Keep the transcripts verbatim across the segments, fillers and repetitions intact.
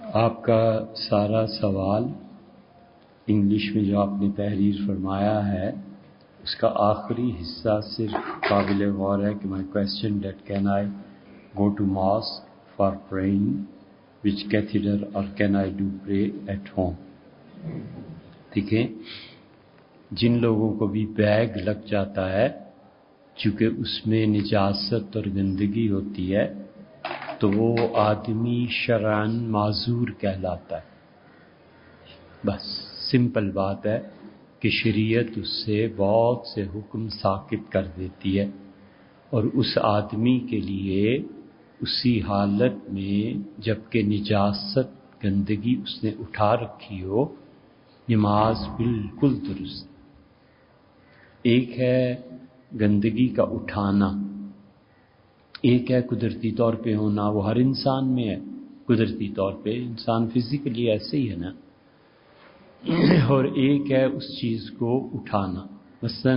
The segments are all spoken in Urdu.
آپ کا سارا سوال انگلش میں جو آپ نے تحریر فرمایا ہے اس کا آخری حصہ صرف قابل غور ہے کہ my question that can I go to mosque for praying which cathedral اور can I do pray at home. دیکھیں، جن لوگوں کو بھی بیگ لگ جاتا ہے چونکہ اس میں نجاست اور گندگی ہوتی ہے تو وہ آدمی شرعاً معذور کہلاتا ہے. بس سمپل بات ہے کہ شریعت اس سے بہت سے حکم ساقط کر دیتی ہے، اور اس آدمی کے لیے اسی حالت میں جبکہ نجاست گندگی اس نے اٹھا رکھی ہو نماز بالکل درست. ایک ہے گندگی کا اٹھانا، ایک ہے قدرتی طور پہ ہونا، وہ ہر انسان میں ہے. قدرتی طور پہ انسان فزیکلی ایسے ہی ہے نا. اور ایک ہے اس چیز کو اٹھانا. مثلا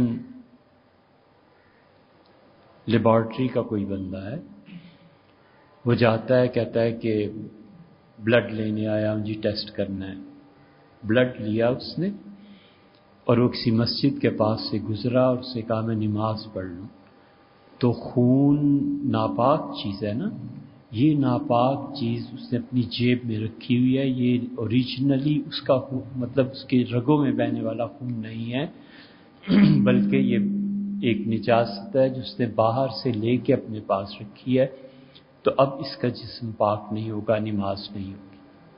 لیبارٹری کا کوئی بندہ ہے، وہ جاتا ہے کہتا ہے کہ بلڈ لینے آیا ہوں جی، ٹیسٹ کرنا ہے. بلڈ لیا اس نے اور وہ کسی مسجد کے پاس سے گزرا اور اسے کہا میں نماز پڑھ لوں. تو خون ناپاک چیز ہے نا، یہ ناپاک چیز اس نے اپنی جیب میں رکھی ہوئی ہے. یہ اوریجنلی اس کا مطلب اس کے رگوں میں بہنے والا خون نہیں ہے، بلکہ یہ ایک نجاست ہے جو اس نے باہر سے لے کے اپنے پاس رکھی ہے. تو اب اس کا جسم پاک نہیں ہوگا، نماز نہیں ہوگی.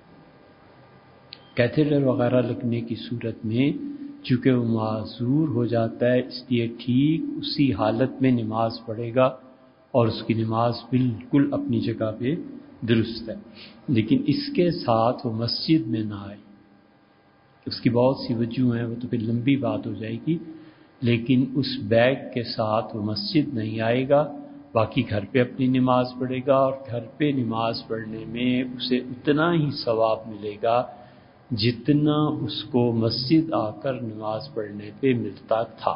کیتھیڈر وغیرہ لگنے کی صورت میں چونکہ وہ معذور ہو جاتا ہے، اس لیے ٹھیک اسی حالت میں نماز پڑھے گا اور اس کی نماز بالکل اپنی جگہ پہ درست ہے. لیکن اس کے ساتھ وہ مسجد میں نہ آئے. اس کی بہت سی وجوہ ہیں، وہ تو پھر لمبی بات ہو جائے گی. لیکن اس بیگ کے ساتھ وہ مسجد نہیں آئے گا، باقی گھر پہ اپنی نماز پڑھے گا، اور گھر پہ نماز پڑھنے میں اسے اتنا ہی ثواب ملے گا جتنا اس کو مسجد آ کر نماز پڑھنے پہ ملتا تھا.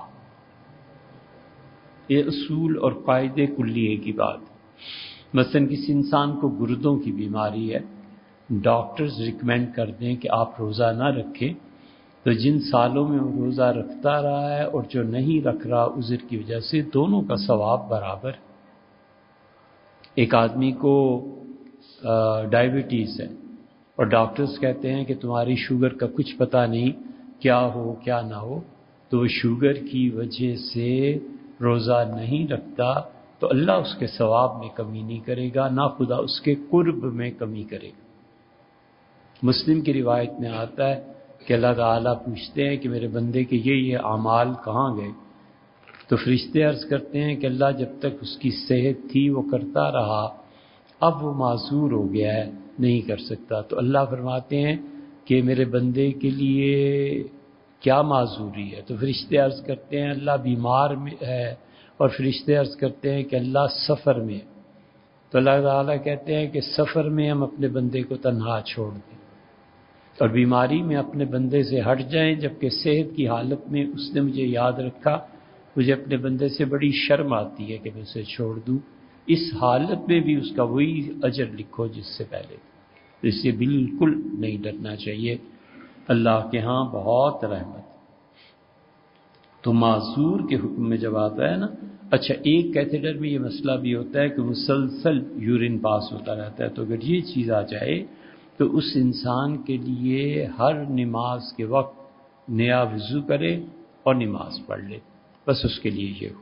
یہ اصول اور قاعدے کلیے کی بات ہے. مثلا کسی انسان کو گردوں کی بیماری ہے، ڈاکٹرز ریکمینڈ کر دیں کہ آپ روزہ نہ رکھیں، تو جن سالوں میں وہ روزہ رکھتا رہا ہے اور جو نہیں رکھ رہا عذر کی وجہ سے، دونوں کا ثواب برابر. ایک آدمی کو ڈائیبٹیز ہے اور ڈاکٹرز کہتے ہیں کہ تمہاری شوگر کا کچھ پتہ نہیں کیا ہو کیا نہ ہو، تو وہ شوگر کی وجہ سے روزہ نہیں رکھتا، تو اللہ اس کے ثواب میں کمی نہیں کرے گا، نہ خدا اس کے قرب میں کمی کرے گا. مسلم کی روایت میں آتا ہے کہ اللہ تعالیٰ پوچھتے ہیں کہ میرے بندے کے یہ یہ اعمال کہاں گئے؟ تو فرشتے عرض کرتے ہیں کہ اللہ جب تک اس کی صحت تھی وہ کرتا رہا، اب وہ معذور ہو گیا ہے، نہیں کر سکتا. تو اللہ فرماتے ہیں کہ میرے بندے کے لیے کیا معذوری ہے؟ تو فرشتے عرض کرتے ہیں اللہ بیمار میں ہے، اور فرشتے عرض کرتے ہیں کہ اللہ سفر میں. تو اللہ تعالیٰ کہتے ہیں کہ سفر میں ہم اپنے بندے کو تنہا چھوڑ دیں اور بیماری میں اپنے بندے سے ہٹ جائیں، جبکہ صحت کی حالت میں اس نے مجھے یاد رکھا، مجھے اپنے بندے سے بڑی شرم آتی ہے کہ میں اسے چھوڑ دوں. اس حالت میں بھی اس کا وہی اجر لکھو جس سے پہلے. اس سے بالکل نہیں ڈرنا چاہیے، اللہ کے ہاں بہت رحمت. تو معذور کے حکم میں جب آتا ہے نا، اچھا ایک کیتھیڈر میں یہ مسئلہ بھی ہوتا ہے کہ مسلسل یورین پاس ہوتا رہتا ہے، تو اگر یہ چیز آ جائے تو اس انسان کے لیے ہر نماز کے وقت نیا وضو کرے اور نماز پڑھ لے، بس اس کے لیے یہ ہو.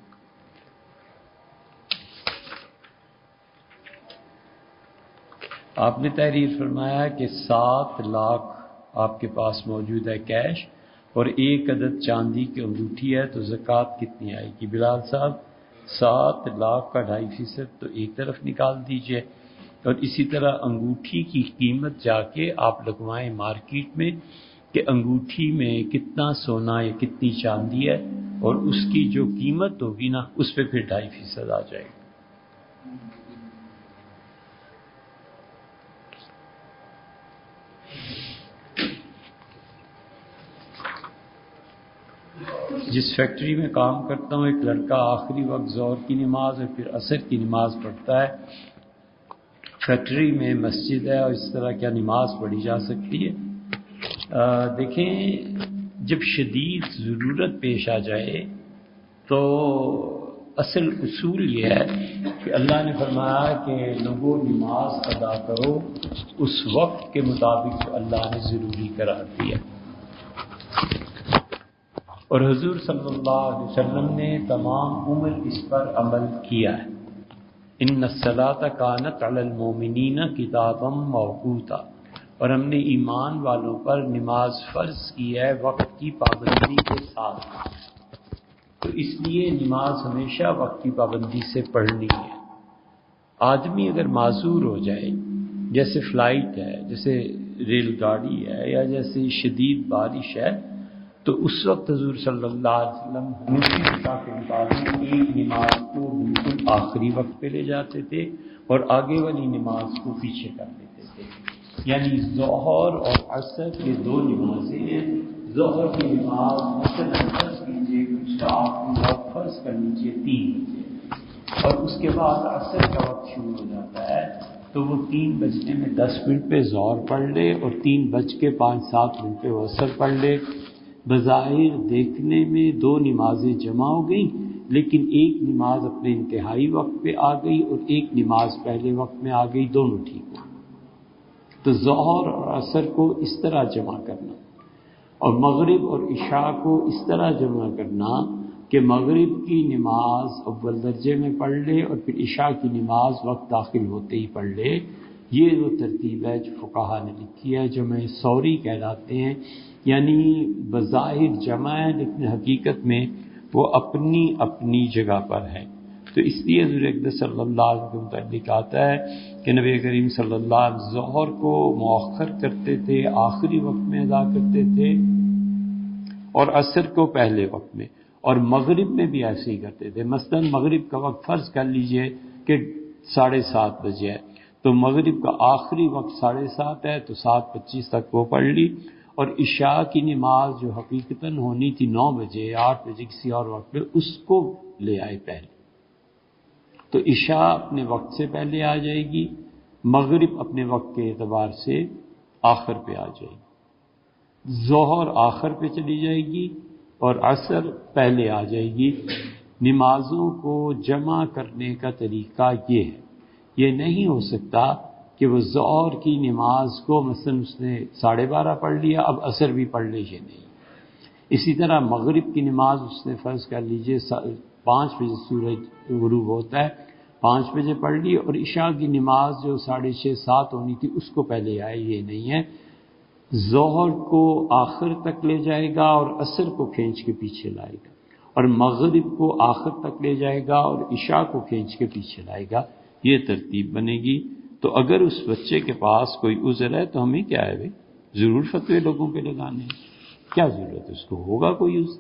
آپ نے تحریر فرمایا کہ سات لاکھ آپ کے پاس موجود ہے کیش اور ایک عدد چاندی کی انگوٹھی ہے، تو زکوٰۃ کتنی آئے گی؟ بلال صاحب، سات لاکھ کا ڈھائی فیصد تو ایک طرف نکال دیجئے، اور اسی طرح انگوٹھی کی قیمت جا کے آپ لگوائیں مارکیٹ میں کہ انگوٹھی میں کتنا سونا یا کتنی چاندی ہے، اور اس کی جو قیمت ہوگی نا اس پہ پھر ڈھائی فیصد آ جائے گا. جس فیکٹری میں کام کرتا ہوں، ایک لڑکا آخری وقت ظہر کی نماز اور پھر عصر کی نماز پڑھتا ہے. فیکٹری میں مسجد ہے اور اس طرح کیا نماز پڑھی جا سکتی ہے؟ آ, دیکھیں جب شدید ضرورت پیش آ جائے تو اصل اصول یہ ہے کہ اللہ نے فرمایا کہ لوگوں نماز ادا کرو اس وقت کے مطابق جو اللہ نے ضروری قرار دیا، اور حضور صلی اللہ علیہ وسلم نے تمام عمر اس پر عمل کیا ہے۔ ان الصلاۃ کانت علی المؤمنین کتابا موقوتا، اور ہم نے ایمان والوں پر نماز فرض کی ہے وقت کی پابندی کے ساتھ، تو اس لیے نماز ہمیشہ وقت کی پابندی سے پڑھنی ہے۔ آدمی اگر معذور ہو جائے، جیسے فلائٹ ہے، جیسے ریل گاڑی ہے، یا جیسے شدید بارش ہے، تو اس وقت حضور صلی اللہ علیہ وسلم حنفی فقہ کے مطابق ایک نماز کو بالکل آخری وقت پہ لے جاتے تھے اور آگے والی نماز کو پیچھے کر دیتے تھے۔ یعنی ظہر اور عصر یہ دو نمازیں ہیں، ظہر کی نماز مثلا فرض کیجیے اس کا آپ کو وقت فرض کر لیجیے تین بجے، اور اس کے بعد عصر کا وقت شروع ہو جاتا ہے، تو وہ تین بجنے میں دس منٹ پہ ظہر پڑھ لے اور تین بج کے پانچ سات منٹ پہ وہ عصر پڑھ لے۔ بظاہر دیکھنے میں دو نمازیں جمع ہو گئیں، لیکن ایک نماز اپنے انتہائی وقت پہ آ گئی اور ایک نماز پہلے وقت میں آ گئی، دونوں ٹھیک ہو۔ تو ظہر اور عصر کو اس طرح جمع کرنا، اور مغرب اور عشاء کو اس طرح جمع کرنا کہ مغرب کی نماز اول درجے میں پڑھ لے اور پھر عشاء کی نماز وقت داخل ہوتے ہی پڑھ لے۔ یہ وہ ترتیب ہے جو فقہا نے لکھی ہے، جو میں سوری کہلاتے ہیں، یعنی بظاہر جمع ہے لیکن حقیقت میں وہ اپنی اپنی جگہ پر ہے۔ تو اس لیے حضور اقدس صلی اللہ علیہ وسلم کے متعلق آتا ہے کہ نبی کریم صلی اللہ علیہ وسلم ظہر کو مؤخر کرتے تھے، آخری وقت میں ادا کرتے تھے، اور عصر کو پہلے وقت میں، اور مغرب میں بھی ایسے ہی کرتے تھے۔ مثلا مغرب کا وقت فرض کر لیجئے کہ ساڑھے سات بجے ہے، تو مغرب کا آخری وقت ساڑھے سات ہے تو سات پچیس تک وہ پڑھ لی، اور عشاء کی نماز جو حقیقتاً ہونی تھی نو بجے، آٹھ بجے کسی اور وقت پہ، اس کو لے آئے پہلے، تو عشاء اپنے وقت سے پہلے آ جائے گی، مغرب اپنے وقت کے اعتبار سے آخر پہ آ جائے گی، ظہر آخر پہ چلی جائے گی اور عصر پہلے آ جائے گی۔ نمازوں کو جمع کرنے کا طریقہ یہ ہے، یہ نہیں ہو سکتا کہ وہ ظہر کی نماز کو مثلا اس نے ساڑھے بارہ پڑھ لیا اب عصر بھی پڑھ لے، یہ نہیں۔ اسی طرح مغرب کی نماز اس نے فرض کر لیجئے پانچ بجے سورج غروب ہوتا ہے، پانچ بجے پڑھ لی، اور عشاء کی نماز جو ساڑھے چھ سات ہونی تھی اس کو پہلے آئے، یہ نہیں ہے۔ ظہر کو آخر تک لے جائے گا اور عصر کو کھینچ کے پیچھے لائے گا، اور مغرب کو آخر تک لے جائے گا اور عشاء کو کھینچ کے پیچھے لائے گا، یہ ترتیب بنے گی۔ تو اگر اس بچے کے پاس کوئی عذر ہے تو ہمیں کیا ہے بھائی، ضرور فتوے لوگوں پہ لگانے ہیں، کیا ضرورت ہے، اس کو ہوگا کوئی عذر،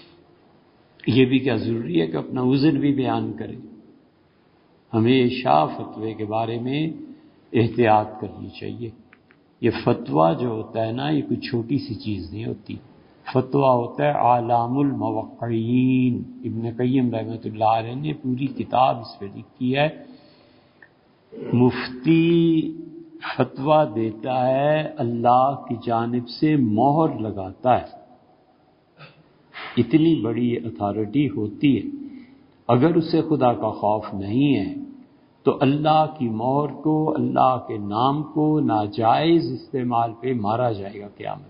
یہ بھی کیا ضروری ہے کہ اپنا عذر بھی بیان کرے۔ ہمیشہ فتوے کے بارے میں احتیاط کرنی چاہیے۔ یہ فتویٰ جو ہوتا ہے نا، یہ کوئی چھوٹی سی چیز نہیں ہوتی، فتویٰ ہوتا ہے اعلام الموقعین۔ ابن قیم رحمۃ اللہ علیہ نے پوری کتاب اس پہ لکھی ہے۔ مفتی فتویٰ دیتا ہے، اللہ کی جانب سے مہر لگاتا ہے، اتنی بڑی اتھارٹی ہوتی ہے، اگر اسے خدا کا خوف نہیں ہے تو اللہ کی مہر کو، اللہ کے نام کو ناجائز استعمال پہ مارا جائے گا، قیامت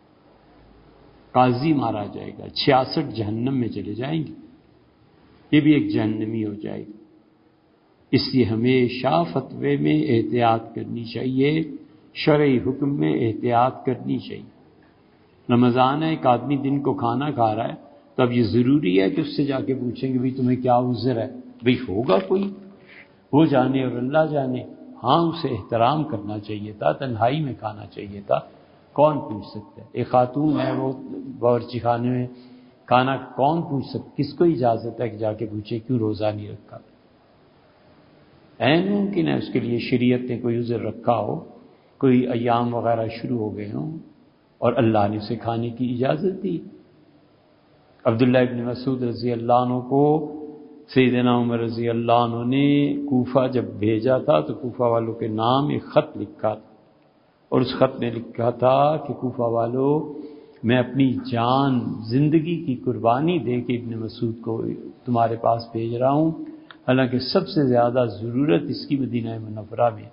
قاضی مارا جائے گا، چھیاسٹھ جہنم میں چلے جائیں گے، یہ بھی ایک جہنمی ہو جائے گا۔ اس لیے ہمیشہ فتوے میں احتیاط کرنی چاہیے، شرعی حکم میں احتیاط کرنی چاہیے۔ رمضان ہے، ایک آدمی دن کو کھانا کھا رہا ہے، تو اب یہ ضروری ہے کہ اس سے جا کے پوچھیں گے بھی تمہیں کیا عذر ہے؟ بھئی ہوگا کوئی، وہ جانے اور اللہ جانے۔ ہاں اسے احترام کرنا چاہیے تھا، تنہائی میں کھانا چاہیے تھا، کون پوچھ سکتا ہے؟ ایک خاتون ہے، وہ باورچی خانے میں کھانا، کون پوچھ سکتا، کس کو اجازت ہے کہ جا کے پوچھے کیوں روزہ نہیں رکھا؟ این ممکن ہے اس کے لیے شریعت نے کوئی عذر رکھا ہو، کوئی ایام وغیرہ شروع ہو گئے ہوں اور اللہ نے اسے کھانے کی اجازت دی۔ عبداللہ ابن مسعود رضی اللہ عنہ کو سیدنا عمر رضی اللہ عنہ نے کوفہ جب بھیجا تھا تو کوفہ والوں کے نام ایک خط لکھا تھا، اور اس خط میں لکھا تھا کہ کوفہ والوں، میں اپنی جان زندگی کی قربانی دے کے ابن مسعود کو تمہارے پاس بھیج رہا ہوں، حالانکہ سب سے زیادہ ضرورت اس کی مدینہ منورہ میں۔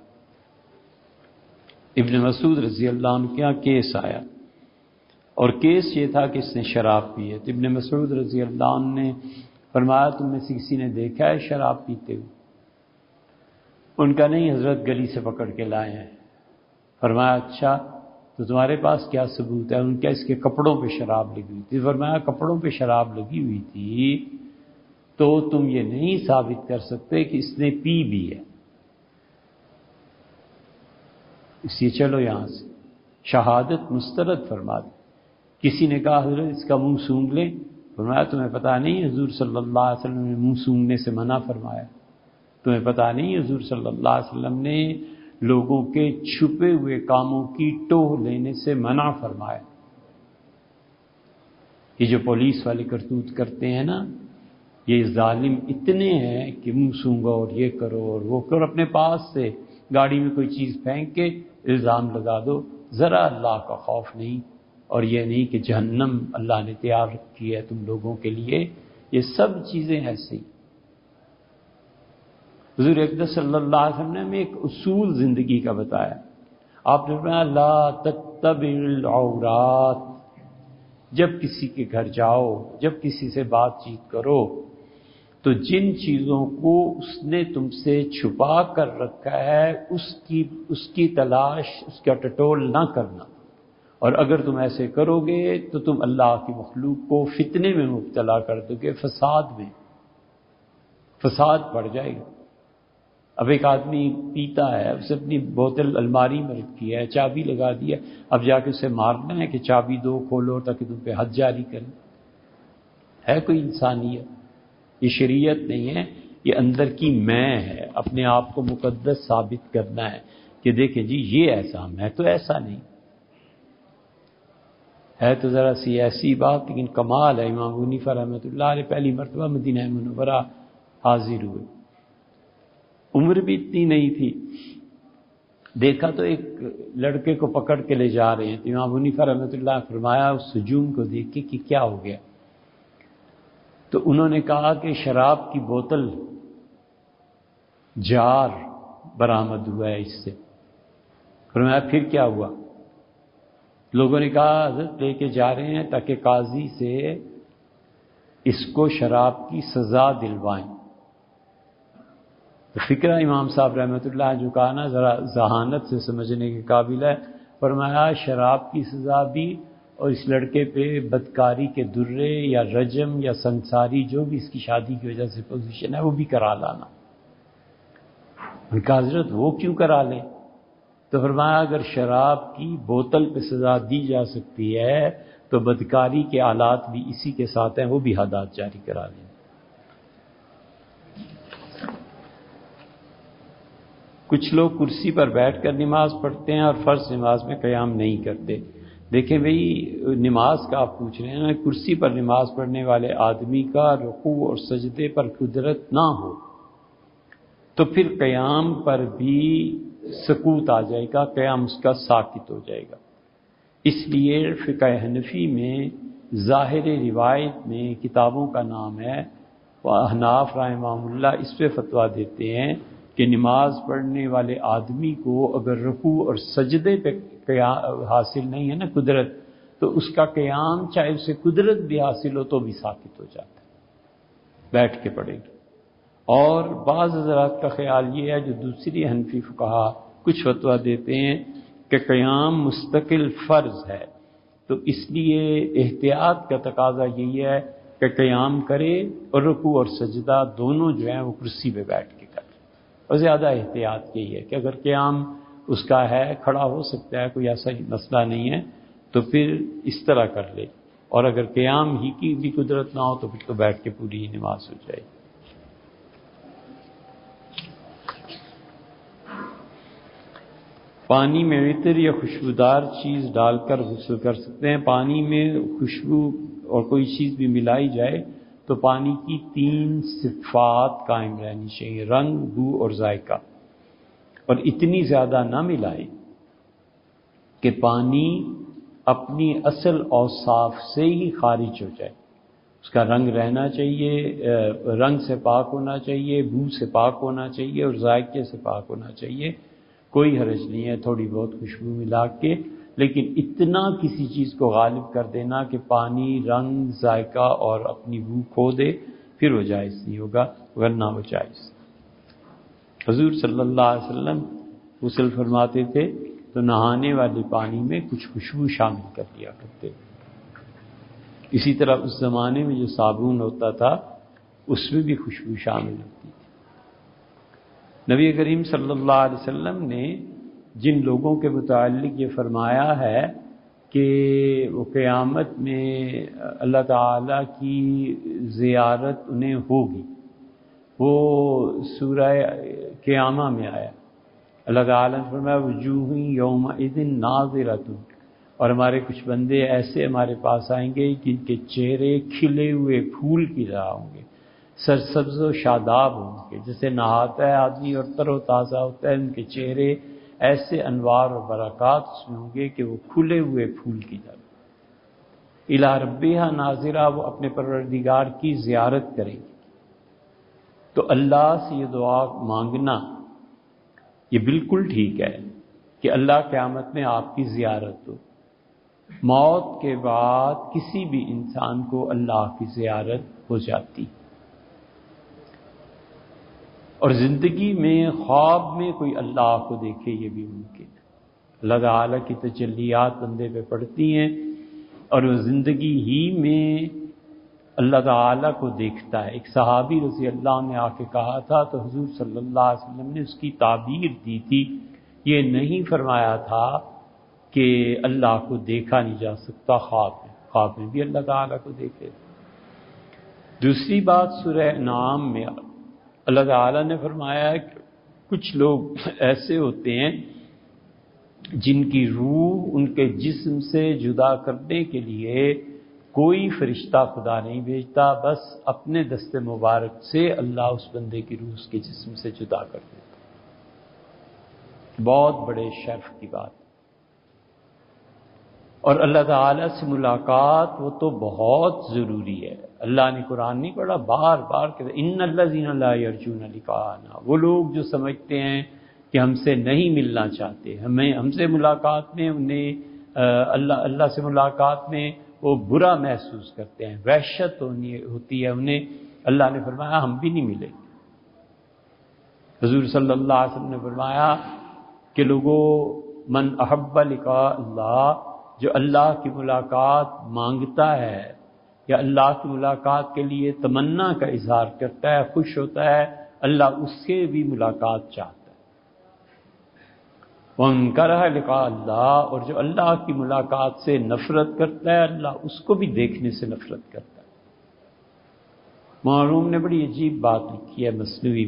ابن مسعود رضی اللہ عنہ کے یہاں کیس آیا، اور کیس یہ تھا کہ اس نے شراب پی ہے، تو ابن مسعود رضی اللہ عنہ نے فرمایا تم میں سے کسی نے دیکھا ہے شراب پیتے ہوئے؟ ان کا نہیں حضرت، گلی سے پکڑ کے لائے ہیں۔ فرمایا اچھا تو تمہارے پاس کیا ثبوت ہے؟ ان کے اس کے کپڑوں پہ شراب لگی ہوئی تھی۔ فرمایا کپڑوں پہ شراب لگی ہوئی تھی تو تم یہ نہیں ثابت کر سکتے کہ اس نے پی بھی ہے، اس لیے چلو یہاں سے، شہادت مسترد فرما دی۔ کسی نے کہا حضرت اس کا منہ سونگھ لیں؟ فرمایا تمہیں پتہ نہیں حضور صلی اللہ علیہ وسلم نے منہ سونگھنے سے منع فرمایا؟ تمہیں پتہ نہیں حضور صلی اللہ علیہ وسلم نے لوگوں کے چھپے ہوئے کاموں کی ٹوہ لینے سے منع فرمایا؟ یہ جو پولیس والے کرتوت کرتے ہیں نا، یہ ظالم اتنے ہیں کہ منہ سونگھو اور یہ کرو اور وہ کرو، اپنے پاس سے گاڑی میں کوئی چیز پھینک کے الزام لگا دو، ذرا اللہ کا خوف نہیں، اور یہ نہیں کہ جہنم اللہ نے تیار رکھی ہے تم لوگوں کے لیے، یہ سب چیزیں ایسی۔ حضور اقدس صلی اللہ علیہ وسلم نے ہمیں ایک اصول زندگی کا بتایا، آپ نے فرمایا لا تتبع العورات، جب کسی کے گھر جاؤ، جب کسی سے بات چیت کرو تو جن چیزوں کو اس نے تم سے چھپا کر رکھا ہے اس کی اس کی تلاش، اس کا ٹٹول نہ کرنا، اور اگر تم ایسے کرو گے تو تم اللہ کی مخلوق کو فتنے میں مبتلا کر دو گے، فساد میں، فساد بڑھ جائے گا۔ اب ایک آدمی پیتا ہے، اسے اپنی بوتل الماری میں رکھی ہے، چابی لگا دی ہے، اب جا کے اسے مارنا ہے کہ چابی دو کھولو تاکہ تم پہ حد جاری کریں؟ ہے کوئی انسانیت؟ یہ شریعت نہیں ہے، یہ اندر کی میں ہے، اپنے آپ کو مقدس ثابت کرنا ہے کہ دیکھیں جی یہ ایسا، میں تو ایسا نہیں ہے۔ تو ذرا سی ایسی بات، لیکن کمال ہے، امام ابو حنیفہ رحمۃ اللہ علیہ پہلی مرتبہ مدینہ منورہ حاضر ہوئے، عمر بھی اتنی نہیں تھی، دیکھا تو ایک لڑکے کو پکڑ کے لے جا رہے ہیں، تو امام ابو حنیفہ رحمۃ اللہ نے فرمایا اس ہجوم کو دیکھ کے کہ کیا ہو گیا؟ تو انہوں نے کہا کہ شراب کی بوتل جار برآمد ہوا ہے اس سے۔ فرمایا پھر کیا ہوا؟ لوگوں نے کہا حضرت لے کے جا رہے ہیں تاکہ قاضی سے اس کو شراب کی سزا دلوائیں۔ تو فکرہ امام صاحب رحمۃ اللہ جو کہا نا ذرا ذہانت سے سمجھنے کے قابل ہے، فرمایا شراب کی سزا بھی اور اس لڑکے پہ بدکاری کے درے یا رجم یا سنساری جو بھی اس کی شادی کی وجہ سے پوزیشن ہے وہ بھی کرا لانا۔ ان کا حضرت وہ کیوں کرا لیں؟ تو فرمایا اگر شراب کی بوتل پہ سزا دی جا سکتی ہے تو بدکاری کے آلات بھی اسی کے ساتھ ہیں، وہ بھی حدات جاری کرا لیں۔ کچھ لوگ کرسی پر بیٹھ کر نماز پڑھتے ہیں اور فرض نماز میں قیام نہیں کرتے۔ دیکھیں بھئی نماز کا آپ پوچھ رہے ہیں نا، کرسی پر نماز پڑھنے والے آدمی کا رکوع اور سجدے پر قدرت نہ ہو تو پھر قیام پر بھی سکوت آ جائے گا، قیام اس کا ساکت ہو جائے گا۔ اس لیے فقہ حنفی میں ظاہر روایت میں کتابوں کا نام ہے، احناف رحمہ اللہ اس پہ فتویٰ دیتے ہیں کہ نماز پڑھنے والے آدمی کو اگر رکوع اور سجدے پہ حاصل نہیں ہے نا قدرت، تو اس کا قیام چاہے اسے قدرت بھی حاصل ہو تو بھی ساکت ہو جاتا ہے، بیٹھ کے پڑھے گا۔ اور بعض حضرات کا خیال یہ ہے جو دوسری حنفی فقہا کچھ فتویٰ دیتے ہیں کہ قیام مستقل فرض ہے، تو اس لیے احتیاط کا تقاضا یہی ہے کہ قیام کرے اور رکوع اور سجدہ دونوں جو ہیں وہ کرسی پہ بیٹھ کے کرے، اور زیادہ احتیاط یہی ہے کہ اگر قیام اس کا ہے، کھڑا ہو سکتا ہے، کوئی ایسا مسئلہ نہیں ہے تو پھر اس طرح کر لے، اور اگر قیام ہی کی بھی قدرت نہ ہو تو پھر تو بیٹھ کے پوری نماز ہو جائے۔ پانی میں عطر یا خوشبودار چیز ڈال کر غسل کر سکتے ہیں۔ پانی میں خوشبو اور کوئی چیز بھی ملائی جائے تو پانی کی تین صفات قائم رہنی چاہیے، رنگ، بو اور ذائقہ، اور اتنی زیادہ نہ ملائے کہ پانی اپنی اصل اوصاف سے ہی خارج ہو جائے۔ اس کا رنگ رہنا چاہیے، رنگ سے پاک ہونا چاہیے، بو سے پاک ہونا چاہیے اور ذائقے سے پاک ہونا چاہیے۔ کوئی حرج نہیں ہے تھوڑی بہت خوشبو ملا کے، لیکن اتنا کسی چیز کو غالب کر دینا کہ پانی رنگ، ذائقہ اور اپنی بو کھو دے، پھر وہ جائز نہیں ہوگا، ورنہ وہ جائز۔ حضور صلی اللہ علیہ وسلم غسل فرماتے تھے تو نہانے والے پانی میں کچھ خوشبو شامل کر دیا کرتے تھے۔ اسی طرح اس زمانے میں جو صابن ہوتا تھا اس میں بھی خوشبو شامل ہوتی تھی۔ نبی کریم صلی اللہ علیہ وسلم نے جن لوگوں کے متعلق یہ فرمایا ہے کہ وہ قیامت میں اللہ تعالیٰ کی زیارت انہیں ہوگی، وہ سورہ قیامہ میں آیا، اللہ تعالیٰ نے فرمایا وجوہ یومئذ ناظرۃ، اور ہمارے کچھ بندے ایسے ہمارے پاس آئیں گے جن کے چہرے کھلے ہوئے پھول کی طرح ہوں گے، سرسبز و شاداب ہوں گے، جیسے نہاتا ہے آدمی اور تر و تازہ ہوتا ہے، ان کے چہرے ایسے انوار اور برکات اس میں ہوں گے کہ وہ کھلے ہوئے پھول کی طرح۔ الی ربہا ناظرہ، وہ اپنے پروردگار کی زیارت کریں گے۔ تو اللہ سے یہ دعا مانگنا یہ بالکل ٹھیک ہے کہ اللہ قیامت میں آپ کی زیارت ہو۔ موت کے بعد کسی بھی انسان کو اللہ کی زیارت ہو جاتی، اور زندگی میں خواب میں کوئی اللہ کو دیکھے یہ بھی ممکن ہے۔ اللہ تعالیٰ کی تجلیات بندے پہ پڑتی ہیں اور وہ زندگی ہی میں اللہ تعالیٰ کو دیکھتا ہے۔ ایک صحابی رضی اللہ عنہ نے آ کے کہا تھا تو حضور صلی اللہ علیہ وسلم نے اس کی تعبیر دی تھی، یہ نہیں فرمایا تھا کہ اللہ کو دیکھا نہیں جا سکتا خواب میں، خواب میں بھی اللہ تعالیٰ کو دیکھے۔ دوسری بات سورہ انعام میں اللہ تعالیٰ نے فرمایا ہے کہ کچھ لوگ ایسے ہوتے ہیں جن کی روح ان کے جسم سے جدا کرنے کے لیے کوئی فرشتہ خدا نہیں بھیجتا، بس اپنے دست مبارک سے اللہ اس بندے کی روح اس کے جسم سے جدا کر دیتا۔ بہت بڑے شرف کی بات۔ اور اللہ تعالیٰ سے ملاقات وہ تو بہت ضروری ہے۔ اللہ نے قرآن نہیں پڑھا، بار بار کہتے ان الذین لا یرجون لقاءنا، وہ لوگ جو سمجھتے ہیں کہ ہم سے نہیں ملنا چاہتے، ہمیں ہم سے ملاقات میں انہیں اللہ اللہ سے ملاقات میں وہ برا محسوس کرتے ہیں، وحشت ہوتی ہے انہیں۔ اللہ نے فرمایا ہم بھی نہیں ملے۔ حضور صلی اللہ علیہ وسلم نے فرمایا کہ لوگوں من احب لقاء اللہ، جو اللہ کی ملاقات مانگتا ہے یا اللہ کی ملاقات کے لیے تمنا کا اظہار کرتا ہے، خوش ہوتا ہے، اللہ اس سے بھی ملاقات چاہتا ہے۔ وَمَن كَرِهَ لِقَاءَ اللَّهِ، اور جو اللہ کی ملاقات سے نفرت کرتا ہے اللہ اس کو بھی دیکھنے سے نفرت کرتا ہے۔ معروم نے بڑی عجیب بات لکھی ہے مثنوی،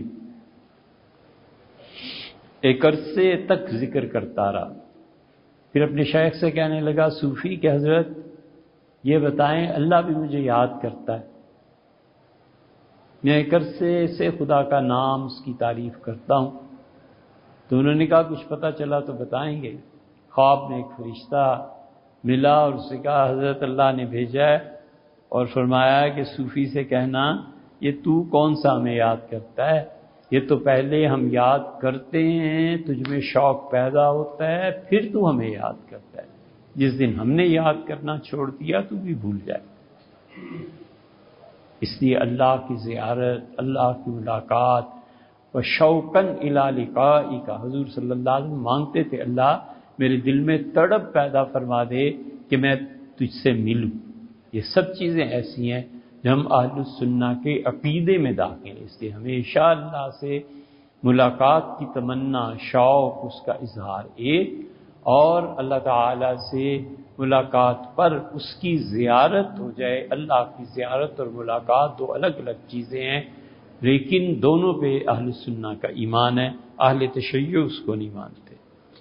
ایک عرصے تک ذکر کرتا رہا، پھر اپنے شیخ سے کہنے لگا صوفی کہ حضرت یہ بتائیں اللہ بھی مجھے یاد کرتا ہے، میں ایک عرصے سے خدا کا نام اس کی تعریف کرتا ہوں۔ تو انہوں نے کہا کچھ پتہ چلا تو بتائیں گے۔ خواب میں ایک فرشتہ ملا اور اس سے کہا حضرت اللہ نے بھیجا ہے اور فرمایا کہ صوفی سے کہنا یہ تو کون سا ہمیں یاد کرتا ہے، یہ تو پہلے ہم یاد کرتے ہیں، تجھ میں شوق پیدا ہوتا ہے، پھر تو ہمیں یاد کرتا ہے، جس دن ہم نے یاد کرنا چھوڑ دیا تو بھی بھول جائے۔ اس لیے اللہ کی زیارت، اللہ کی ملاقات، وَشَوْقًا إِلَىٰ لِقَائِكَ، حضور صلی اللہ علیہ وسلم مانگتے تھے اللہ میرے دل میں تڑپ پیدا فرما دے کہ میں تجھ سے ملوں۔ یہ سب چیزیں ایسی ہیں جو ہم اہل السنہ کے عقیدے میں داخل ہیں، اس لیے ہمیشہ اللہ سے ملاقات کی تمنا، شوق، اس کا اظہار ایک، اور اللہ تعالی سے ملاقات پر اس کی زیارت ہو جائے۔ اللہ کی زیارت اور ملاقات دو الگ الگ چیزیں ہیں، لیکن دونوں پہ اہل سنہ کا ایمان ہے، اہل تشیع اس کو نہیں مانتے۔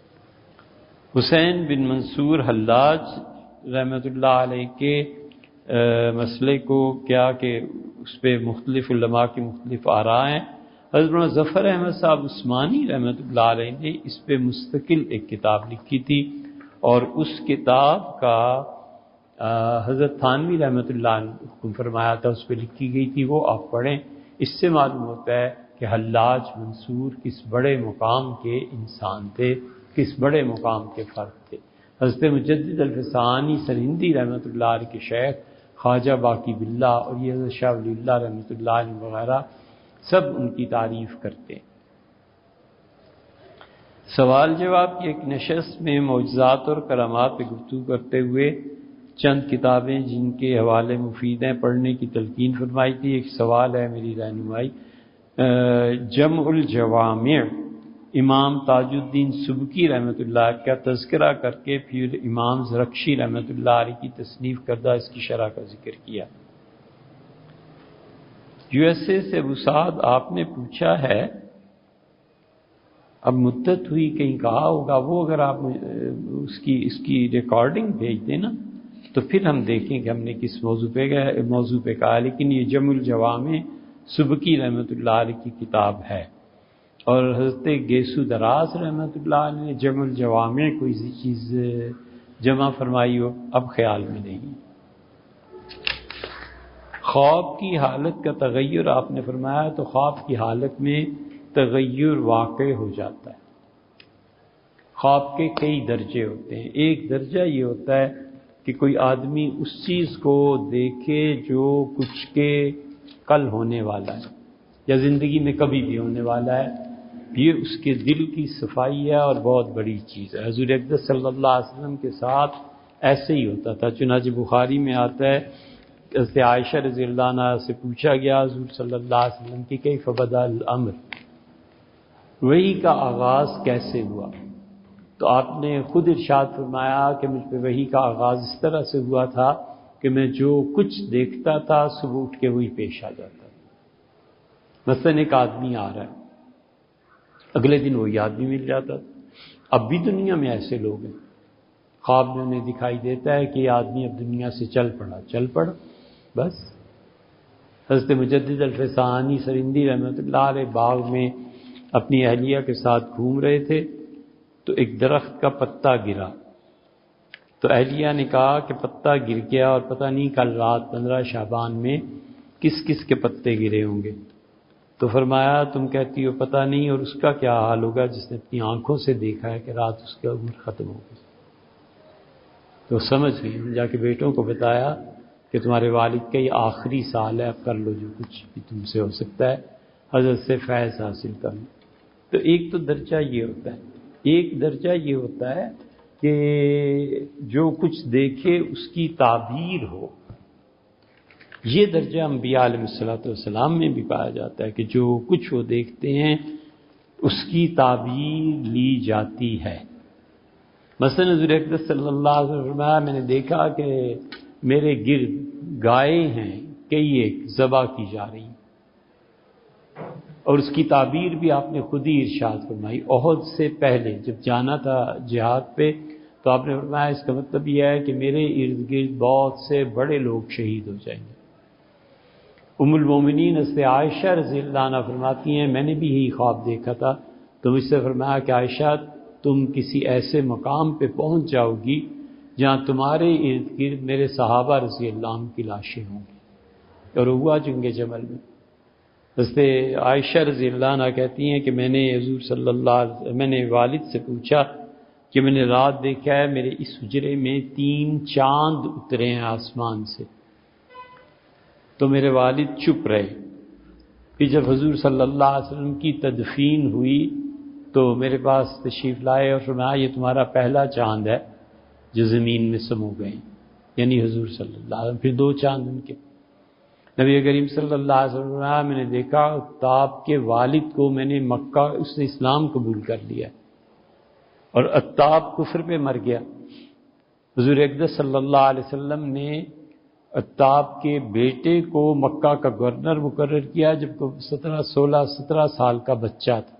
حسین بن منصور حلاج رحمۃ اللہ علیہ کے مسئلے کو کیا کہ اس پہ مختلف علماء کی مختلف آراء ہیں۔ حضرت ظفر احمد صاحب عثمانی رحمۃ اللہ علیہ نے اس پہ مستقل ایک کتاب لکھی تھی، اور اس کتاب کا حضرت تھانوی رحمۃ اللہ نے حکم فرمایا تھا، اس پہ لکھی گئی تھی، وہ آپ پڑھیں۔ اس سے معلوم ہوتا ہے کہ حلاج منصور کس بڑے مقام کے انسان تھے، کس بڑے مقام کے فرد تھے۔ حضرت مجدد الفسانی سرہندی رحمۃ اللہ علیہ کے شیخ خواجہ باقی باللہ اور یہ حضرت شاہ ولی اللہ رحمۃ اللہ علیہ وغیرہ سب ان کی تعریف کرتے ہیں۔ سوال جواب کی ایک نشست میں معجزات اور کرامات پہ گفتگو کرتے ہوئے چند کتابیں جن کے حوالے مفید ہیں پڑھنے کی تلقین فرمائی تھی۔ ایک سوال ہے میری رہنمائی، جمع الجوامع امام تاج الدین سبکی رحمۃ اللہ کا تذکرہ کر کے پھر امام زرکشی رحمۃ اللہ علیہ کی تصنیف کردہ اس کی شرح کا ذکر کیا۔ یو ایس اے سے وسعت آپ نے پوچھا ہے، اب مدت ہوئی کہیں کہا ہوگا، وہ اگر آپ اس کی اس کی ریکارڈنگ بھیج دیں نا تو پھر ہم دیکھیں کہ ہم نے کس موضوع پہ موضوع پہ کہا، لیکن یہ جمع الجوامع سبکی رحمۃ اللہ علیہ کی کتاب ہے، اور حضرت گیسو دراز رحمۃ اللہ علیہ نے جمع الجوامع کوئی چیز جمع فرمائی ہو اب خیال میں نہیں۔ خواب کی حالت کا تغیر آپ نے فرمایا، تو خواب کی حالت میں تغیر واقع ہو جاتا ہے۔ خواب کے کئی درجے ہوتے ہیں۔ ایک درجہ یہ ہوتا ہے کہ کوئی آدمی اس چیز کو دیکھے جو کچھ کے کل ہونے والا ہے یا زندگی میں کبھی بھی ہونے والا ہے، یہ اس کے دل کی صفائی ہے اور بہت بڑی چیز ہے۔ حضور اقدس صلی اللہ علیہ وسلم کے ساتھ ایسے ہی ہوتا تھا، چنانچہ بخاری میں آتا ہے، حضرت عائشہ رضی اللہ عنہ سے پوچھا گیا حضور صلی اللہ علیہ وسلم کی کیف بدأ الامر، وحی کا آغاز کیسے ہوا؟ تو آپ نے خود ارشاد فرمایا کہ مجھ پہ وحی کا آغاز اس طرح سے ہوا تھا کہ میں جو کچھ دیکھتا تھا صبح اٹھ کے وہی پیش آ جاتا تھا۔ مثلاً ایک آدمی آ رہا ہے، اگلے دن وہی آدمی مل جاتا تھا۔ اب بھی دنیا میں ایسے لوگ ہیں، خواب میں انہیں دکھائی دیتا ہے کہ یہ آدمی اب دنیا سے چل پڑا چل پڑا بس۔ حضرت مجدد الفسانی سرہندی رحمۃ اللہ علیہ باغ میں اپنی اہلیہ کے ساتھ گھوم رہے تھے تو ایک درخت کا پتا گرا، تو اہلیہ نے کہا کہ پتا گر گیا اور پتہ نہیں کل رات پندرہ شعبان میں کس کس کے پتے گرے ہوں گے۔ تو فرمایا تم کہتی ہو پتہ نہیں، اور اس کا کیا حال ہوگا جس نے اپنی آنکھوں سے دیکھا ہے کہ رات اس کی عمر ختم ہو گئی۔ تو سمجھ گئی، جا کے بیٹوں کو بتایا کہ تمہارے والد کا یہ آخری سال ہے، اب کر لو جو کچھ بھی تم سے ہو سکتا ہے، حضرت سے فیض حاصل کر لو۔ تو ایک تو درجہ یہ ہوتا ہے، ایک درجہ یہ ہوتا ہے کہ جو کچھ دیکھے اس کی تعبیر ہو۔ یہ درجہ انبیاء علیہ الصلوۃ والسلام میں بھی پایا جاتا ہے کہ جو کچھ وہ دیکھتے ہیں اس کی تعبیر لی جاتی ہے۔ مثلا حضور اقدس صلی اللہ علیہ وسلم میں نے دیکھا کہ میرے گرد گائے ہیں کئی ایک ذبح کی جا رہی، اور اس کی تعبیر بھی آپ نے خود ہی ارشاد فرمائی۔ احد سے پہلے جب جانا تھا جہاد پہ تو آپ نے فرمایا اس کا مطلب یہ ہے کہ میرے ارد گرد بہت سے بڑے لوگ شہید ہو جائیں گے۔ ام المومنین حضرت عائشہ رضی اللہ عنہ فرماتی ہیں میں نے بھی یہی خواب دیکھا تھا، تو مجھ سے فرمایا کہ عائشہ تم کسی ایسے مقام پہ پہنچ جاؤ گی جہاں تمہارے ارد گرد میرے صحابہ رضی اللہ عنہ کی لاشیں ہوں گی، اور ہوا جنگ جمل میں۔ حضرت عائشہ رضی اللہ عنہ کہتی ہیں کہ میں نے حضور صلی اللہ علیہ وسلم میں نے والد سے پوچھا کہ میں نے رات دیکھا ہے میرے اس حجرے میں تین چاند اترے ہیں آسمان سے، تو میرے والد چپ رہے۔ پھر جب حضور صلی اللہ علیہ وسلم کی تدفین ہوئی تو میرے پاس تشریف لائے اور فرمایا یہ تمہارا پہلا چاند ہے جو زمین میں سمو گئے، یعنی حضور صلی اللہ علیہ وسلم۔ پھر دو چاند ان کے، نبی کریم صلی اللہ علیہ وسلم میں نے دیکھا عتاب کے والد کو میں نے مکہ اس نے اسلام قبول کر لیا اور عتاب کفر پہ مر گیا۔ حضور اقدس صلی اللہ علیہ وسلم نے عتاب کے بیٹے کو مکہ کا گورنر مقرر کیا جب وہ سترہ سولہ سترہ سال کا بچہ تھا،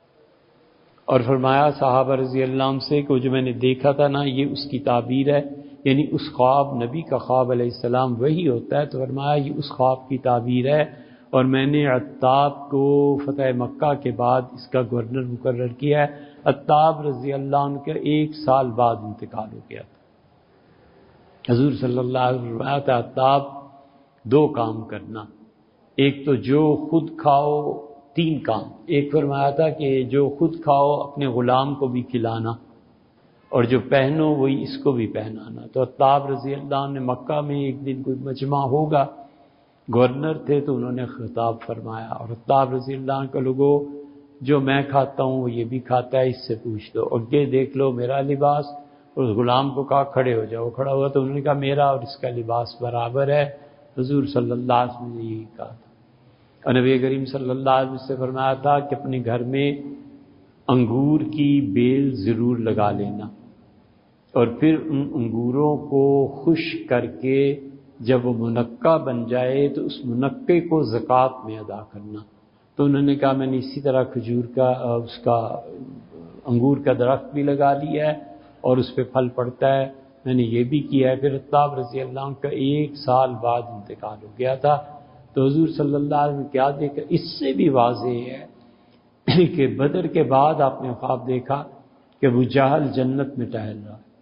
اور فرمایا صحابہ رضی اللہ عنہ سے کہ جو میں نے دیکھا تھا نا یہ اس کی تعبیر ہے یعنی اس خواب، نبی کا خواب علیہ السلام وہی ہوتا ہے، تو فرمایا یہ اس خواب کی تعبیر ہے، اور میں نے عتاب کو فتح مکہ کے بعد اس کا گورنر مقرر کیا ہے۔ عتاب رضی اللہ عنہ کا ایک سال بعد انتقال ہو گیا تھا۔ حضور صلی اللہ علیہ وسلم فرمایا تھا عتاب دو کام کرنا، ایک تو جو خود کھاؤ، تین کام، ایک فرمایا تھا کہ جو خود کھاؤ اپنے غلام کو بھی کھلانا، اور جو پہنو وہی اس کو بھی پہنانا۔ تو عتاب رضی اللہ عنہ نے مکہ میں ایک دن کوئی مجمع ہوگا، گورنر تھے تو انہوں نے خطاب فرمایا، اور عتاب رضی اللہ عنہ کا لوگوں جو میں کھاتا ہوں وہ یہ بھی کھاتا ہے، اس سے پوچھ لو، اور یہ دیکھ لو میرا لباس، اور اس غلام کو کہا کھڑے ہو جاؤ، کھڑا ہوا تو انہوں نے کہا میرا اور اس کا لباس برابر ہے۔ حضور صلی اللہ علیہ وسلم نے یہی کہا تھا، اور نبی کریم صلی اللہ علیہ وسلم سے فرمایا تھا کہ اپنے گھر میں انگور کی بیل ضرور لگا لینا، اور پھر ان انگوروں کو خشک کر کے جب وہ منقع بن جائے تو اس منقع کو زکوٰۃ میں ادا کرنا۔ تو انہوں نے کہا میں نے اسی طرح کھجور کا اس کا انگور کا درخت بھی لگا لیا ہے اور اس پہ پھل پڑتا ہے، میں نے یہ بھی کیا ہے۔ پھر عتاب رضی اللہ عنہ کا ایک سال بعد انتقال ہو گیا تھا۔ تو حضور صلی اللہ علیہ وسلم کیا دیکھا، اس سے بھی واضح ہے کہ بدر کے بعد آپ نے خواب دیکھا کہ ابو جہل جنت میں ٹہل رہا ہے۔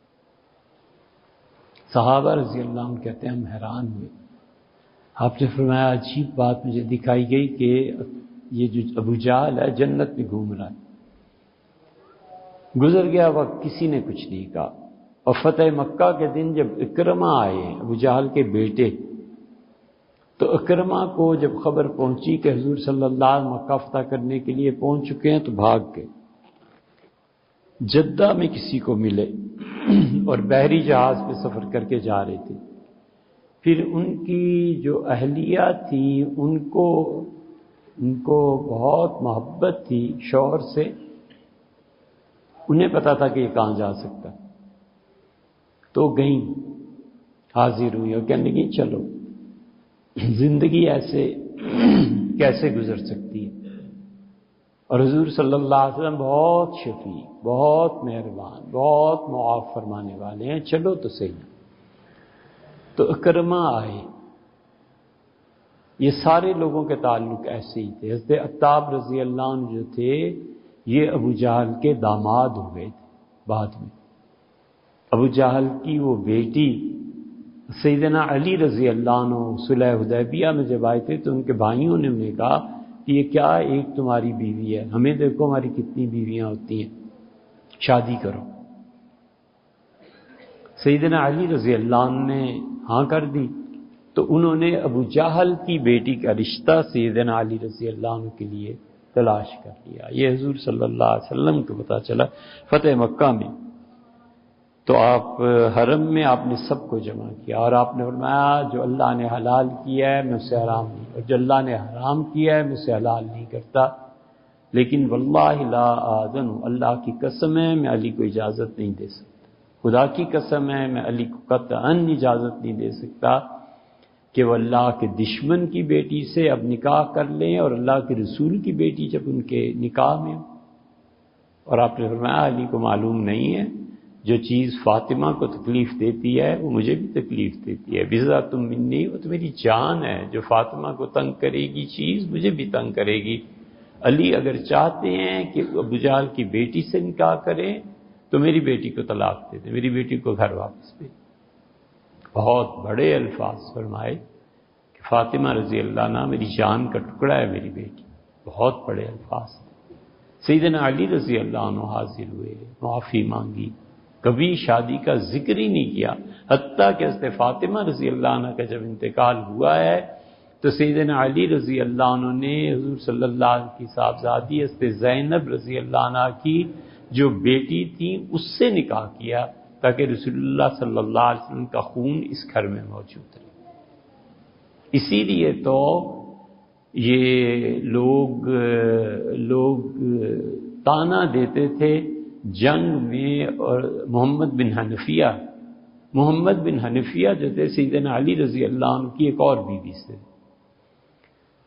صحابہ رضی اللہ عنہ کہتے ہیں ہم حیران ہوئے، آپ نے فرمایا عجیب بات مجھے دکھائی گئی کہ یہ جو ابو جہل ہے جنت میں گھوم رہا ہے۔ گزر گیا وقت، کسی نے کچھ نہیں کہا، اور فتح مکہ کے دن جب اکرمہ آئے ابو جہل کے بیٹے، تو اکرمہ کو جب خبر پہنچی کہ حضور صلی اللہ علیہ وسلم مکہ فتح کرنے کے لیے پہنچ چکے ہیں تو بھاگ گئے، جدہ میں کسی کو ملے اور بحری جہاز پہ سفر کر کے جا رہے تھے۔ پھر ان کی جو اہلیہ تھی ان کو ان کو بہت محبت تھی شوہر سے، انہیں پتا تھا کہ یہ کہاں جا سکتا، تو گئیں، حاضر ہوئی اور کہنے لگی چلو، زندگی ایسے کیسے گزر سکتی ہے، اور حضور صلی اللہ علیہ وسلم بہت شفیق، بہت مہربان، بہت معاف فرمانے والے ہیں، چلو تو صحیح۔ تو اکرمہ آئے، یہ سارے لوگوں کے تعلق ایسے ہی تھے۔ حضرت عتاب رضی اللہ عنہ جو تھے یہ ابو جہل کے داماد ہوئے تھے بعد میں۔ ابو جہل کی وہ بیٹی سیدنا علی رضی اللہ عنہ صلح حدیبیہ میں جب آئے تھے تو ان کے بھائیوں نے انہیں کہا کہ یہ کیا ایک تمہاری بیوی ہے، ہمیں دیکھو ہماری کتنی بیویاں ہوتی ہیں، شادی کرو۔ سیدنا علی رضی اللہ عنہ نے ہاں کر دی، تو انہوں نے ابو جہل کی بیٹی کا رشتہ سیدنا علی رضی اللہ عنہ کے لیے تلاش کر لیا۔ یہ حضور صلی اللہ علیہ وسلم کو پتہ چلا فتح مکہ میں، تو آپ حرم میں آپ نے سب کو جمع کیا، اور آپ نے فرمایا جو اللہ نے حلال کیا ہے میں اسے حرام نہیں، اور جو اللہ نے حرام کیا ہے میں اسے حلال نہیں کرتا، لیکن واللہ لا آذن، اللہ کی قسم ہے میں علی کو اجازت نہیں دے سکتا، خدا کی قسم ہے میں علی کو قطعاً اجازت نہیں دے سکتا کہ وہ اللہ کے دشمن کی بیٹی سے اب نکاح کر لیں، اور اللہ کے رسول کی بیٹی جب ان کے نکاح میں ہو۔ اور آپ نے فرمایا علی کو معلوم نہیں ہے جو چیز فاطمہ کو تکلیف دیتی ہے وہ مجھے بھی تکلیف دیتی ہے، بِضْعَةٌ مِّنِّی، وہ تو میری جان ہے، جو فاطمہ کو تنگ کرے گی چیز مجھے بھی تنگ کرے گی۔ علی اگر چاہتے ہیں کہ ابو جہل کی بیٹی سے نکاح کریں تو میری بیٹی کو طلاق دے دیں، میری بیٹی کو گھر واپس بھیج۔ بہت بڑے الفاظ فرمائے کہ فاطمہ رضی اللہ عنہ میری جان کا ٹکڑا ہے میری بیٹی، بہت بڑے الفاظ۔ سیدنا علی رضی اللہ عنہ حاضر ہوئے، معافی مانگی، کبھی شادی کا ذکر ہی نہیں کیا، حتیٰ کہ حضرت فاطمہ رضی اللہ عنہ کا جب انتقال ہوا ہے تو سیدنا علی رضی اللہ عنہ نے حضور صلی اللہ علیہ وسلم کی صاحبزادی حضرت زینب رضی اللہ عنہ کی جو بیٹی تھی اس سے نکاح کیا تاکہ رسول اللہ صلی اللہ علیہ وسلم کا خون اس گھر میں موجود رہے۔ اسی لیے تو یہ لوگ لوگ تانا دیتے تھے جنگ میں، اور محمد بن حنفیہ محمد بن حنفیہ جو تھے سیدنا علی رضی اللہ عنہ کی ایک اور بیوی سے،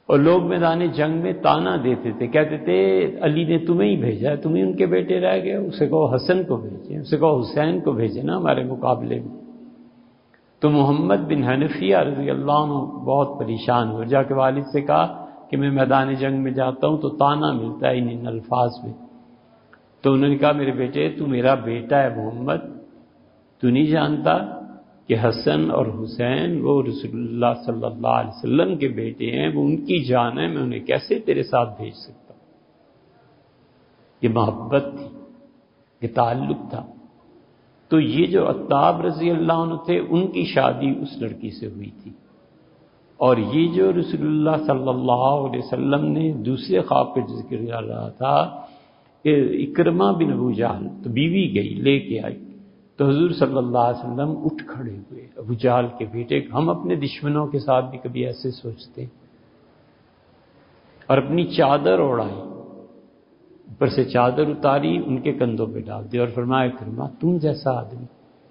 اور لوگ میدان جنگ میں تانا دیتے تھے، کہتے تھے علی نے تمہیں ہی بھیجا ہے، تم ہی ان کے بیٹے رہ گئے، اسے کہو حسن کو بھیجے، اسے کہو حسین کو بھیجے نا ہمارے مقابلے میں۔ تو محمد بن حنفیہ رضی اللہ عنہ بہت پریشان ہوئے، جا کے والد سے کہا کہ میں میدان جنگ میں جاتا ہوں تو تانا ملتا ہے ان ان الفاظ میں۔ تو انہوں نے کہا میرے بیٹے تو میرا بیٹا ہے محمد، تو نہیں جانتا کہ حسن اور حسین وہ رسول اللہ صلی اللہ علیہ وسلم کے بیٹے ہیں، وہ ان کی جان ہے، میں انہیں کیسے تیرے ساتھ بھیج سکتا ہوں؟ یہ محبت تھی، یہ تعلق تھا۔ تو یہ جو عتاب رضی اللہ عنہ تھے ان کی شادی اس لڑکی سے ہوئی تھی، اور یہ جو رسول اللہ صلی اللہ علیہ وسلم نے دوسرے خواب کا ذکر کر رہا تھا کہ اکرمہ بن ابو جہل، تو بیوی گئی لے کے آئی، تو حضور صلی اللہ علیہ وسلم اٹھ کھڑے ہوئے، ابو جہل کے بیٹے۔ ہم اپنے دشمنوں کے ساتھ بھی کبھی ایسے سوچتے ہیں، اور اپنی چادر اوڑھائی، اوپر سے چادر اتاری ان کے کندھوں پہ ڈال دی اور فرمایا اکرمہ تم جیسا آدمی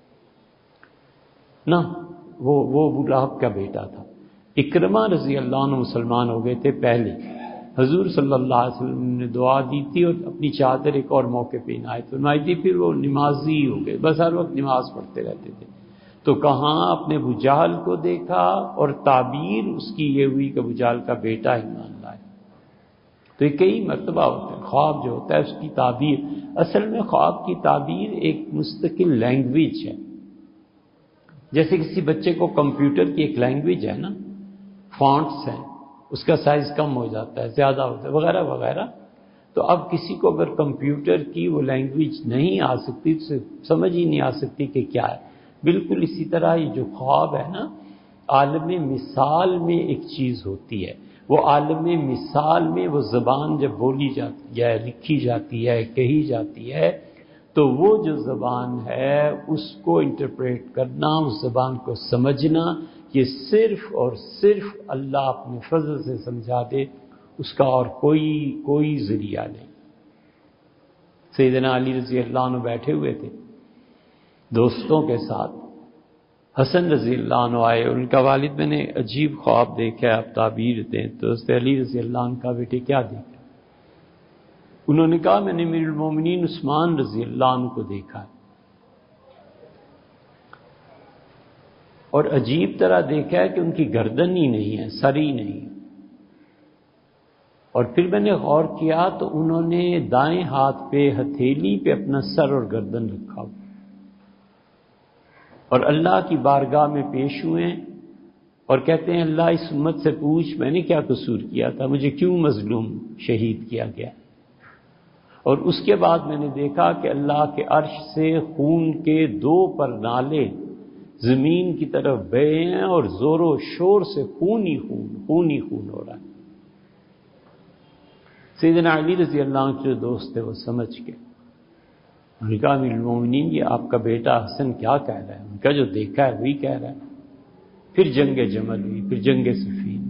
نہ، وہ وہ ابو لہب کا بیٹا تھا۔ اکرمہ رضی اللہ عنہ مسلمان ہو گئے تھے پہلے، حضور صلی اللہ علیہ وسلم نے دعا دی تھی اور اپنی چادر ایک اور موقع پہ عنایت فرمائی تھی، پھر وہ نمازی ہو گئے، بس ہر وقت نماز پڑھتے رہتے تھے۔ تو کہاں اپنے ابو جہل کو دیکھا اور تعبیر اس کی یہ ہوئی کہ ابو جہل کا بیٹا ایمان لائے۔ تو یہ کئی مرتبہ ہوتا ہے، خواب جو ہوتا ہے اس کی تعبیر، اصل میں خواب کی تعبیر ایک مستقل لینگویج ہے۔ جیسے کسی بچے کو کمپیوٹر کی ایک لینگویج ہے نا، فونٹس ہیں، اس کا سائز کم ہو جاتا ہے، زیادہ ہوتا ہے، وغیرہ وغیرہ۔ تو اب کسی کو اگر کمپیوٹر کی وہ لینگویج نہیں آ سکتی، تو سمجھ ہی نہیں آ سکتی کہ کیا ہے۔ بالکل اسی طرح یہ جو خواب ہے نا، عالم مثال میں ایک چیز ہوتی ہے، وہ عالم مثال میں وہ زبان جب بولی جاتی ہے، لکھی جاتی ہے، کہی جاتی ہے، تو وہ جو زبان ہے اس کو انٹرپریٹ کرنا، اس زبان کو سمجھنا، یہ صرف اور صرف اللہ اپنے فضل سے سمجھا دے، اس کا اور کوئی کوئی ذریعہ نہیں۔ سیدنا علی رضی اللہ عنہ بیٹھے ہوئے تھے دوستوں کے ساتھ، حسن رضی اللہ عنہ آئے، ان کا والد میں نے عجیب خواب دیکھا ہے، آپ تعبیر دیں۔ تو حضرت علی رضی اللہ عنہ کا بیٹے کیا دیکھا؟ انہوں نے کہا میں نے امیر المومنین عثمان رضی اللہ عنہ کو دیکھا ہے، اور عجیب طرح دیکھا ہے کہ ان کی گردن ہی نہیں ہے، سر ہی نہیں۔ اور پھر میں نے غور کیا تو انہوں نے دائیں ہاتھ پہ ہتھیلی پہ اپنا سر اور گردن رکھا ہوا، اور اللہ کی بارگاہ میں پیش ہوئے اور کہتے ہیں اللہ اس امت سے پوچھ میں نے کیا قصور کیا تھا، مجھے کیوں مظلوم شہید کیا گیا۔ اور اس کے بعد میں نے دیکھا کہ اللہ کے عرش سے خون کے دو پر نالے زمین کی طرف بہے ہیں، اور زور و شور سے خون ہی خون خون ہی خون ہو رہا ہے۔ سیدنا علی رضی اللہ عنہ جو دوست تھے وہ سمجھ گئے، انہوں نے کہا امیر المومنین یہ آپ کا بیٹا حسن کیا کہہ رہا ہے؟ ان کا جو دیکھا ہے وہی کہہ رہا ہے۔ پھر جنگ جمل ہوئی، پھر جنگ صفین۔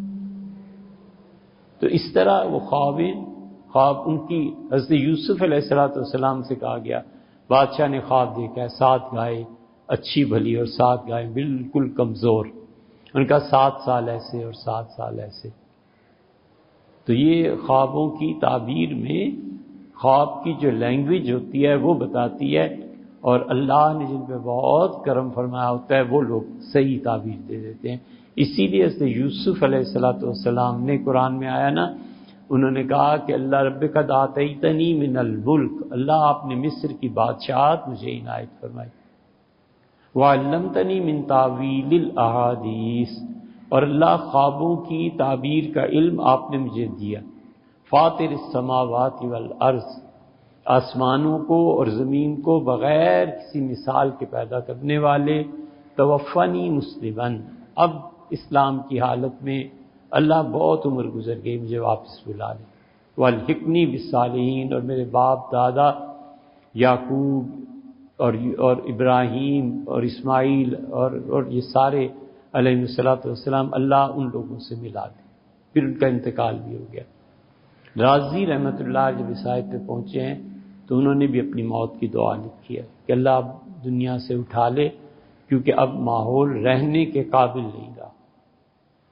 تو اس طرح وہ خوابیں خواب ان کی حضرت یوسف علیہ الصلوۃ والسلام سے کہا گیا بادشاہ نے خواب دیکھا ہے، سات گائے اچھی بھلی اور سات گائے بالکل کمزور، ان کا سات سال ایسے اور سات سال ایسے۔ تو یہ خوابوں کی تعبیر میں خواب کی جو لینگویج ہوتی ہے وہ بتاتی ہے، اور اللہ نے جن پہ بہت کرم فرمایا ہوتا ہے وہ لوگ صحیح تعبیر دے دیتے ہیں۔ اسی لیے حضرت یوسف علیہ الصلوۃ والسلام نے قرآن میں آیا نا، انہوں نے کہا کہ اللہ رب قد آتیتنی من الملک، اللہ آپ نے مصر کی بادشاہت مجھے عنایت فرمائی، وعلمتنی من تعویل الاحادیث، اور اللہ خوابوں کی تعبیر کا علم آپ نے مجھے دیا، فاطر السماوات والارض، آسمانوں کو اور زمین کو بغیر کسی مثال کے پیدا کرنے والے، توفنی مسلماً، اب اسلام کی حالت میں اللہ بہت عمر گزر گئی مجھے واپس بلا لے، والحقنی بالصالحین، اور میرے باپ دادا یعقوب اور اور ابراہیم اور اسماعیل اور اور یہ سارے علیہ الصلوۃ والسلام اللہ ان لوگوں سے ملا دے۔ پھر ان کا انتقال بھی ہو گیا۔ رازی رحمۃ اللہ جب اس آیت پہ پہنچے ہیں تو انہوں نے بھی اپنی موت کی دعا لکھی ہے کہ اللہ اب دنیا سے اٹھا لے، کیونکہ اب ماحول رہنے کے قابل نہیں رہا۔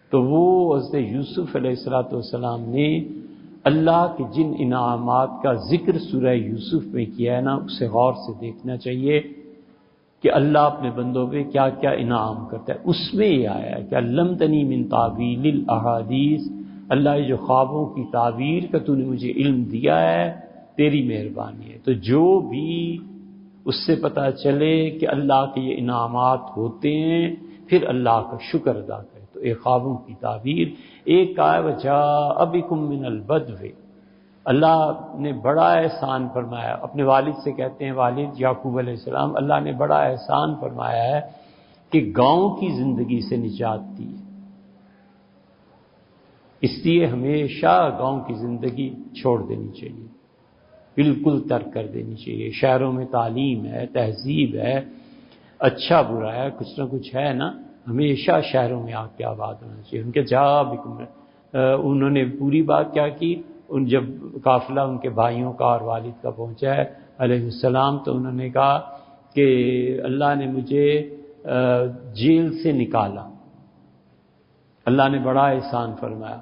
تو وہ حضرت یوسف علیہ الصلوۃ والسلام نے اللہ کے جن انعامات کا ذکر سورہ یوسف میں کیا ہے نا، اسے غور سے دیکھنا چاہیے کہ اللہ اپنے بندوں پہ کیا کیا انعام کرتا ہے۔ اس میں یہ آیا ہے کہ علمتنی من تعویل الاحادیث، اللہ یہ جو خوابوں کی تعبیر کا تو نے مجھے علم دیا ہے، تیری مہربانی ہے۔ تو جو بھی اس سے پتہ چلے کہ اللہ کے یہ انعامات ہوتے ہیں، پھر اللہ کا شکر ادا کرے۔ تو ایک خوابوں کی تعبیر، ایک کا وجاء بکم من البدو، اللہ نے بڑا احسان فرمایا۔ اپنے والد سے کہتے ہیں، والد یعقوب علیہ السلام، اللہ نے بڑا احسان فرمایا ہے کہ گاؤں کی زندگی سے نجات دی ہے، اس لیے ہمیشہ گاؤں کی زندگی چھوڑ دینی چاہیے، بالکل ترک کر دینی چاہیے۔ شہروں میں تعلیم ہے، تہذیب ہے، اچھا برا ہے، کچھ نہ کچھ ہے نا، ہمیشہ شہروں میں آ کے آباد ہونا چاہیے۔ ان کے جا انہوں نے پوری بات کیا کی، ان جب قافلہ ان کے بھائیوں کا اور والد کا پہنچا ہے علیہ السلام، تو انہوں نے کہا کہ اللہ نے مجھے جیل سے نکالا، اللہ نے بڑا احسان فرمایا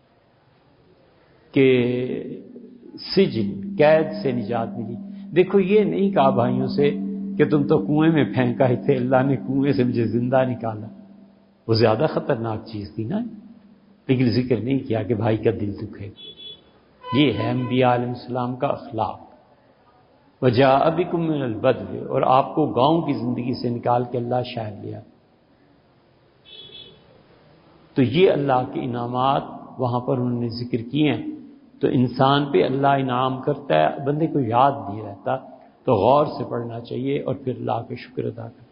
کہ سجن قید سے نجات ملی۔ دیکھو یہ نہیں کہا بھائیوں سے کہ تم تو کنویں میں پھینکا ہی تھے، اللہ نے کنویں سے مجھے زندہ نکالا، وہ زیادہ خطرناک چیز تھی نا، لیکن ذکر نہیں کیا کہ بھائی کا دل دکھے۔ یہ ہے انبیاء علیہ السلام کا اخلاق۔ وجاء بکم من البدو، اور آپ کو گاؤں کی زندگی سے نکال کے اللہ شہر لیا۔ تو یہ اللہ کے انعامات وہاں پر انہوں نے ذکر کیے ہیں۔ تو انسان پہ اللہ انعام کرتا ہے، بندے کو یاد نہیں رہتا، تو غور سے پڑھنا چاہیے اور پھر اللہ کا شکر ادا کرنا۔